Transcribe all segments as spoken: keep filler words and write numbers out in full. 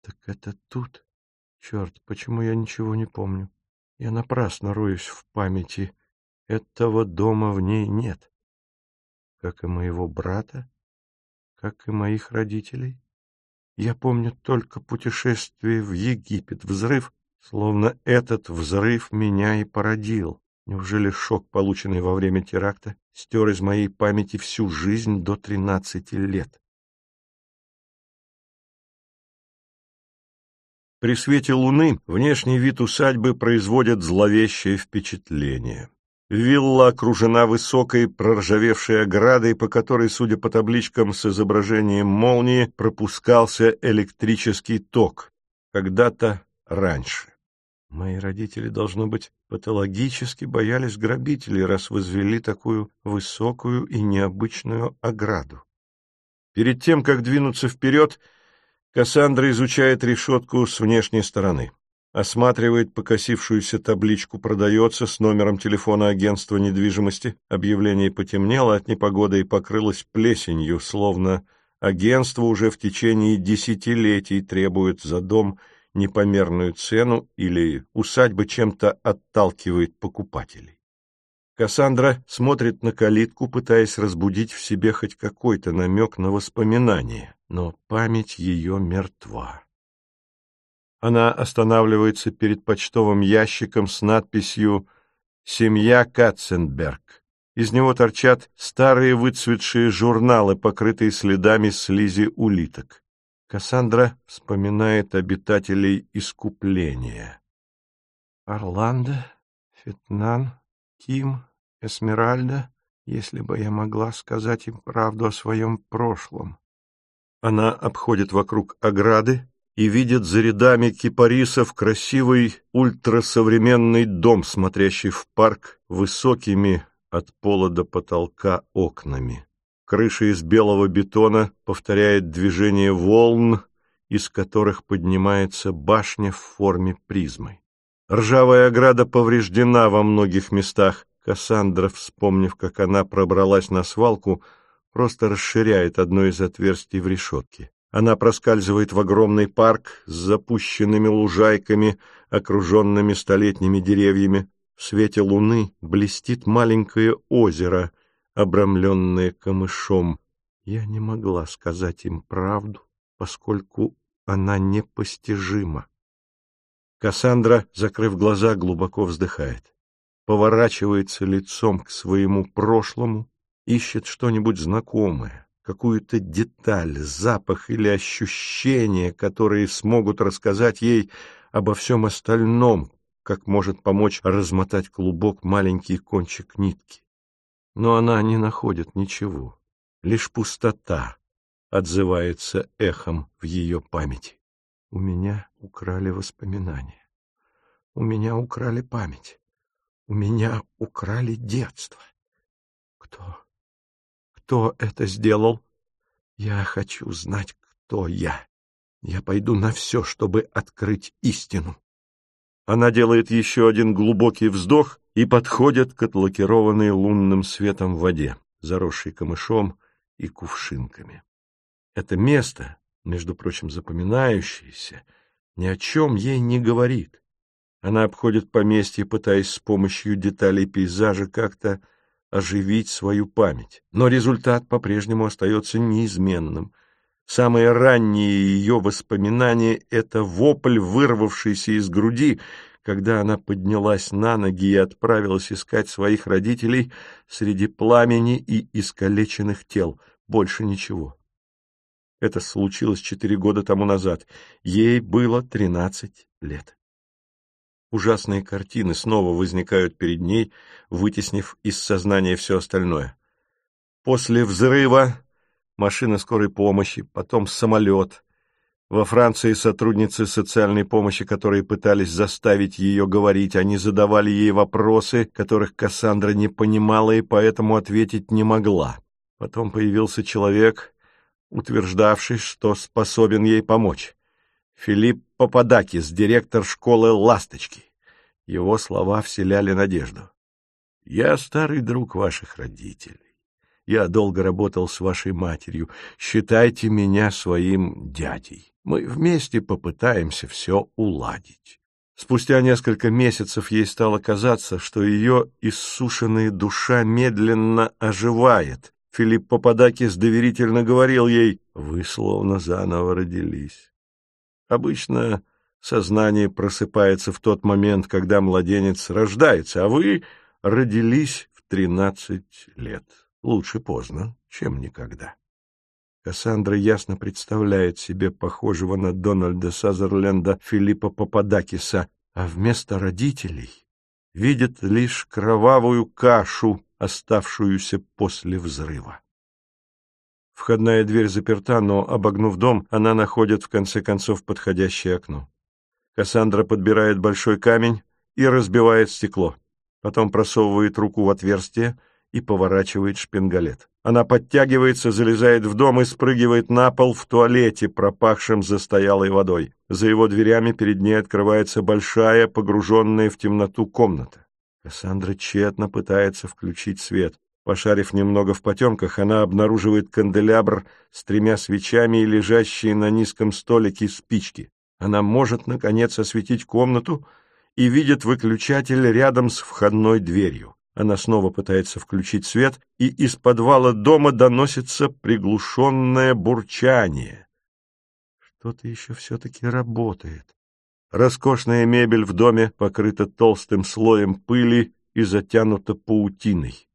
Так это тут? Черт, почему я ничего не помню? Я напрасно роюсь в памяти. Этого дома в ней нет. Как и моего брата, как и моих родителей. Я помню только путешествие в Египет, взрыв, словно этот взрыв меня и породил. Неужели шок, полученный во время теракта, стер из моей памяти всю жизнь до тринадцати лет? При свете луны внешний вид усадьбы производит зловещее впечатление. Вилла окружена высокой проржавевшей оградой, по которой, судя по табличкам с изображением молнии, пропускался электрический ток. Когда-то раньше. Мои родители, должно быть, патологически боялись грабителей, раз возвели такую высокую и необычную ограду. Перед тем, как двинуться вперед, Кассандра изучает решетку с внешней стороны. Осматривает покосившуюся табличку «Продается» с номером телефона агентства недвижимости. Объявление потемнело от непогоды и покрылось плесенью, словно агентство уже в течение десятилетий требует за дом непомерную цену или усадьба чем-то отталкивает покупателей. Кассандра смотрит на калитку, пытаясь разбудить в себе хоть какой-то намек на воспоминание, но память ее мертва. Она останавливается перед почтовым ящиком с надписью «Семья Катценберг». Из него торчат старые выцветшие журналы, покрытые следами слизи улиток. Кассандра вспоминает обитателей искупления. Орландо, Фетнан, Ким, Эсмеральда, если бы я могла сказать им правду о своем прошлом. Она обходит вокруг ограды и видит за рядами кипарисов красивый ультрасовременный дом, смотрящий в парк высокими от пола до потолка окнами. Крыша из белого бетона повторяет движение волн, из которых поднимается башня в форме призмы. Ржавая ограда повреждена во многих местах. Кассандра, вспомнив, как она пробралась на свалку, просто расширяет одно из отверстий в решетке. Она проскальзывает в огромный парк с запущенными лужайками, окруженными столетними деревьями. В свете луны блестит маленькое озеро, обрамленное камышом. Я не могла сказать им правду, поскольку она непостижима. Кассандра, закрыв глаза, глубоко вздыхает. Поворачивается лицом к своему прошлому, ищет что-нибудь знакомое, какую-то деталь, запах или ощущение, которые смогут рассказать ей обо всем остальном, как может помочь размотать клубок маленький кончик нитки. Но она не находит ничего, лишь пустота отзывается эхом в ее памяти. У меня украли воспоминания, у меня украли память, у меня украли детство. Кто? Кто это сделал? Я хочу знать, кто я. Я пойду на все, чтобы открыть истину. Она делает еще один глубокий вздох и подходит к отлакированной лунным светом воде, заросшей камышом и кувшинками. Это место, между прочим, запоминающееся, ни о чем ей не говорит. Она обходит поместье, пытаясь с помощью деталей пейзажа как-то оживить свою память. Но результат по-прежнему остается неизменным. Самые ранние ее воспоминания — это вопль, вырвавшийся из груди, когда она поднялась на ноги и отправилась искать своих родителей среди пламени и искалеченных тел. Больше ничего. Это случилось четыре года тому назад. Ей было тринадцать лет. Ужасные картины снова возникают перед ней, вытеснив из сознания все остальное. После взрыва машина скорой помощи, потом самолет. Во Франции сотрудницы социальной помощи, которые пытались заставить ее говорить, они задавали ей вопросы, которых Кассандра не понимала и поэтому ответить не могла. Потом появился человек, утверждавший, что способен ей помочь. Филипп Пападакис, директор школы «Ласточки». Его слова вселяли надежду. «Я старый друг ваших родителей. Я долго работал с вашей матерью. Считайте меня своим дядей. Мы вместе попытаемся все уладить». Спустя несколько месяцев ей стало казаться, что ее иссушенная душа медленно оживает. Филипп Пападакис доверительно говорил ей: «Вы словно заново родились». Обычно сознание просыпается в тот момент, когда младенец рождается, а вы родились в тринадцать лет. Лучше поздно, чем никогда. Кассандра ясно представляет себе похожего на Дональда Сазерленда Филиппа Пападакиса, а вместо родителей видит лишь кровавую кашу, оставшуюся после взрыва. Входная дверь заперта, но, обогнув дом, она находит в конце концов подходящее окно. Кассандра подбирает большой камень и разбивает стекло. Потом просовывает руку в отверстие и поворачивает шпингалет. Она подтягивается, залезает в дом и спрыгивает на пол в туалете, пропахшем застоялой водой. За его дверями перед ней открывается большая, погруженная в темноту комната. Кассандра тщетно пытается включить свет. Пошарив немного в потемках, она обнаруживает канделябр с тремя свечами и лежащие на низком столике спички. Она может, наконец, осветить комнату и видит выключатель рядом с входной дверью. Она снова пытается включить свет, и из подвала дома доносится приглушенное бурчание. Что-то еще все-таки работает. Роскошная мебель в доме покрыта толстым слоем пыли и затянута паутиной.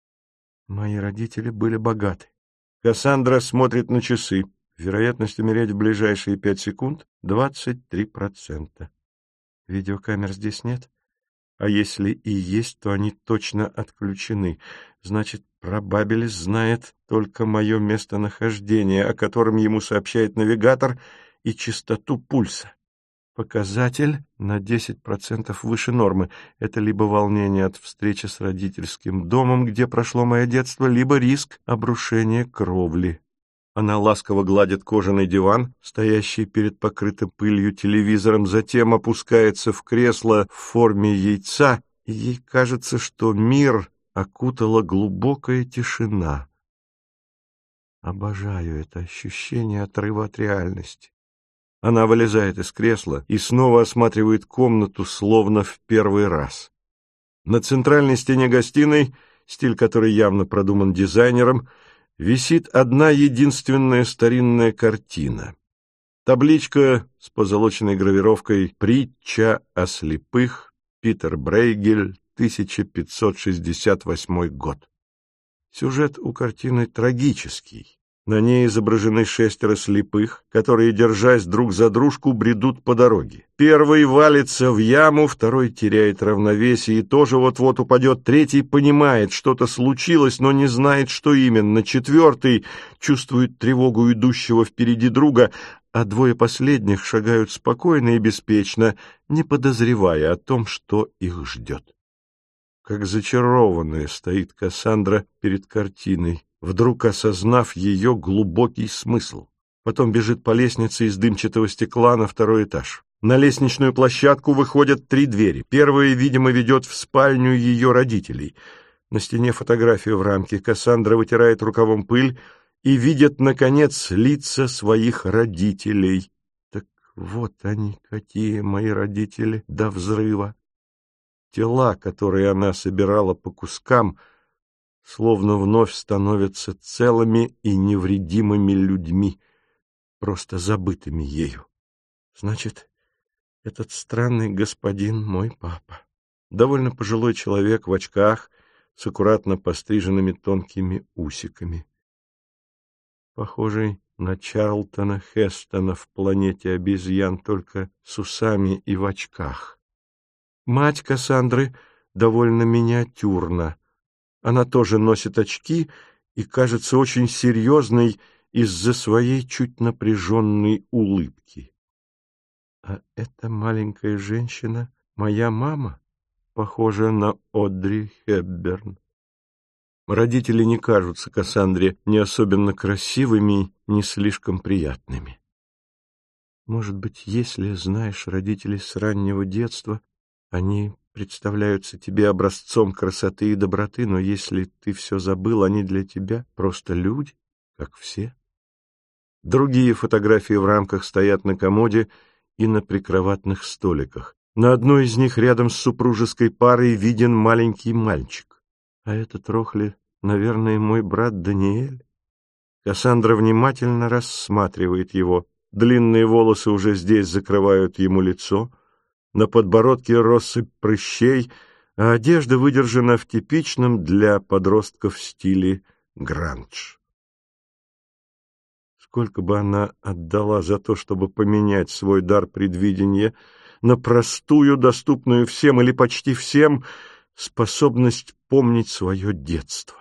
Мои родители были богаты. Кассандра смотрит на часы. Вероятность умереть в ближайшие пять секунд — двадцать три процента. Видеокамер здесь нет. А если и есть, то они точно отключены. Значит, прабабелис знает только мое местонахождение, о котором ему сообщает навигатор, и частоту пульса. Показатель на десять процентов выше нормы. Это либо волнение от встречи с родительским домом, где прошло мое детство, либо риск обрушения кровли. Она ласково гладит кожаный диван, стоящий перед покрытым пылью телевизором, затем опускается в кресло в форме яйца, и ей кажется, что мир окутала глубокая тишина. Обожаю это ощущение отрыва от реальности. Она вылезает из кресла и снова осматривает комнату, словно в первый раз. На центральной стене гостиной, стиль которой явно продуман дизайнером, висит одна единственная старинная картина. Табличка с позолоченной гравировкой «Притча о слепых. Питер Брейгель, тысяча пятьсот шестьдесят восьмой год». Сюжет у картины трагический. На ней изображены шестеро слепых, которые, держась друг за дружку, бредут по дороге. Первый валится в яму, второй теряет равновесие и тоже вот-вот упадет, третий понимает, что-то случилось, но не знает, что именно, четвертый чувствует тревогу идущего впереди друга, а двое последних шагают спокойно и беспечно, не подозревая о том, что их ждет. Как зачарованная стоит Кассандра перед картиной, вдруг осознав ее глубокий смысл. Потом бежит по лестнице из дымчатого стекла на второй этаж. На лестничную площадку выходят три двери. Первая, видимо, ведет в спальню ее родителей. На стене фотография в рамке. Кассандра вытирает рукавом пыль и видит, наконец, лица своих родителей. Так вот они, какие мои родители до взрыва. Тела, которые она собирала по кускам, словно вновь становятся целыми и невредимыми людьми, просто забытыми ею. Значит, этот странный господин мой папа. Довольно пожилой человек в очках с аккуратно постриженными тонкими усиками. Похожий на Чарлтона Хестона в «Планете обезьян», только с усами и в очках. Мать Кассандры довольно миниатюрна. Она тоже носит очки и кажется очень серьезной из-за своей чуть напряженной улыбки. А эта маленькая женщина — моя мама, похожа на Одри Хепберн. Родители не кажутся Кассандре ни особенно красивыми, ни слишком приятными. Может быть, если знаешь родителей с раннего детства, они представляются тебе образцом красоты и доброты, но если ты все забыл, они для тебя просто люди, как все. Другие фотографии в рамках стоят на комоде и на прикроватных столиках. На одной из них рядом с супружеской парой виден маленький мальчик. А этот Рохли, наверное, мой брат Даниэль. Кассандра внимательно рассматривает его. Длинные волосы уже здесь закрывают ему лицо, на подбородке россыпь прыщей, а одежда выдержана в типичном для подростков стиле гранж. Сколько бы она отдала за то, чтобы поменять свой дар предвидения на простую, доступную всем или почти всем, способность помнить свое детство.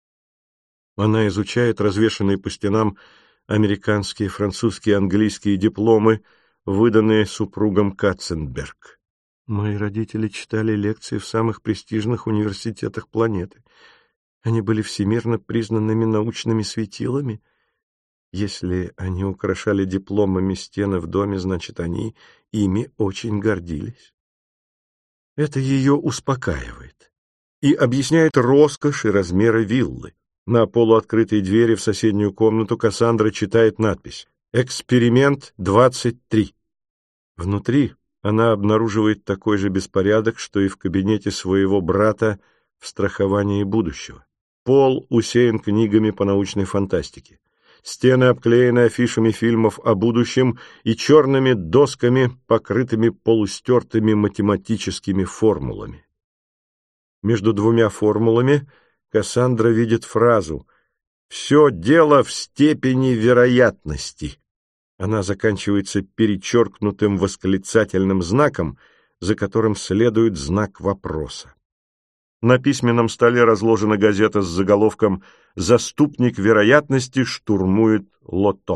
Она изучает развешанные по стенам американские, французские, английские дипломы, выданные супругом Катценберг. Мои родители читали лекции в самых престижных университетах планеты. Они были всемирно признанными научными светилами. Если они украшали дипломами стены в доме, значит, они ими очень гордились. Это ее успокаивает и объясняет роскошь и размеры виллы. На полуоткрытой двери в соседнюю комнату Кассандра читает надпись «Эксперимент двадцать три». Внутри она обнаруживает такой же беспорядок, что и в кабинете своего брата в страховании будущего. Пол усеян книгами по научной фантастике. Стены обклеены афишами фильмов о будущем и черными досками, покрытыми полустертыми математическими формулами. Между двумя формулами Кассандра видит фразу «Все дело в степени вероятности». Она заканчивается перечеркнутым восклицательным знаком, за которым следует знак вопроса. На письменном столе разложена газета с заголовком «Заступник вероятности штурмует лото».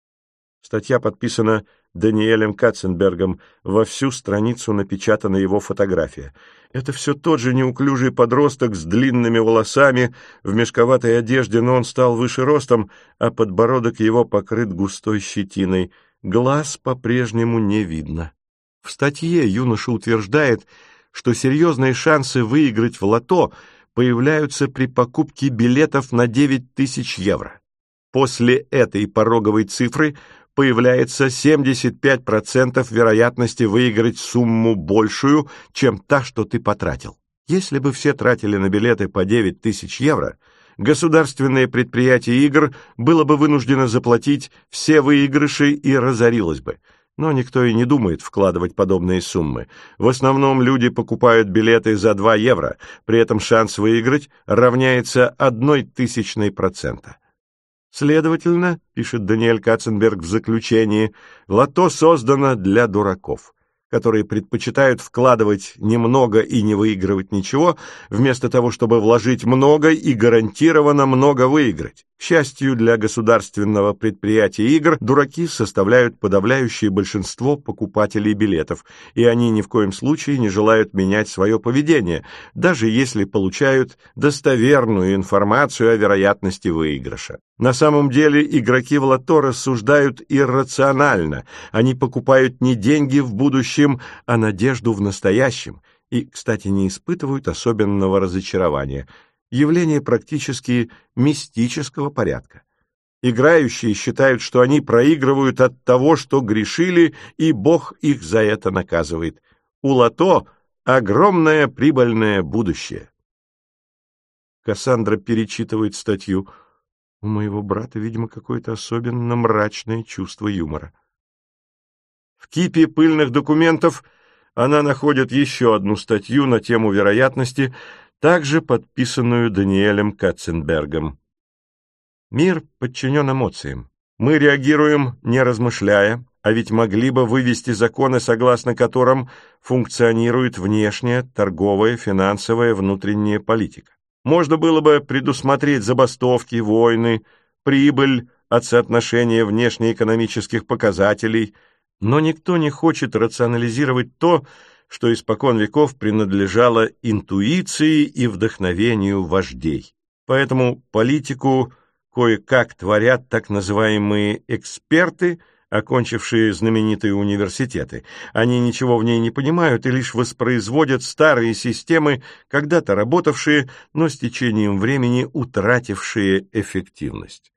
Статья подписана Даниэлем Катценбергом, во всю страницу напечатана его фотография. Это все тот же неуклюжий подросток с длинными волосами, в мешковатой одежде, но он стал выше ростом, а подбородок его покрыт густой щетиной. Глаз по-прежнему не видно. В статье юноша утверждает, что серьезные шансы выиграть в лото появляются при покупке билетов на девять тысяч евро. После этой пороговой цифры появляется семьдесят пять процентов вероятности выиграть сумму большую, чем та, что ты потратил. Если бы все тратили на билеты по девять тысяч евро, государственное предприятие игр было бы вынуждено заплатить все выигрыши и разорилось бы. Но никто и не думает вкладывать подобные суммы. В основном люди покупают билеты за два евро, при этом шанс выиграть равняется одной тысячной процента. Следовательно, пишет Даниэль Катценберг в заключении, лото создано для дураков, которые предпочитают вкладывать немного и не выигрывать ничего, вместо того, чтобы вложить много и гарантированно много выиграть. К счастью для государственного предприятия игр, дураки составляют подавляющее большинство покупателей билетов, и они ни в коем случае не желают менять свое поведение, даже если получают достоверную информацию о вероятности выигрыша. На самом деле игроки в лото рассуждают иррационально, они покупают не деньги в будущем, а надежду в настоящем, и, кстати, не испытывают особенного разочарования. Явление практически мистического порядка. Играющие считают, что они проигрывают от того, что грешили, и Бог их за это наказывает. У лото огромное прибыльное будущее. Кассандра перечитывает статью. У моего брата, видимо, какое-то особенно мрачное чувство юмора. В кипе пыльных документов она находит еще одну статью на тему вероятности, также подписанную Даниэлем Катценбергом. Мир подчинен эмоциям. Мы реагируем, не размышляя, а ведь могли бы вывести законы, согласно которым функционирует внешняя, торговая, финансовая, внутренняя политика. Можно было бы предусмотреть забастовки, войны, прибыль от соотношения внешнеэкономических показателей, но никто не хочет рационализировать то, что испокон веков принадлежало интуиции и вдохновению вождей. Поэтому политику кое-как творят так называемые эксперты, окончившие знаменитые университеты. Они ничего в ней не понимают и лишь воспроизводят старые системы, когда-то работавшие, но с течением времени утратившие эффективность.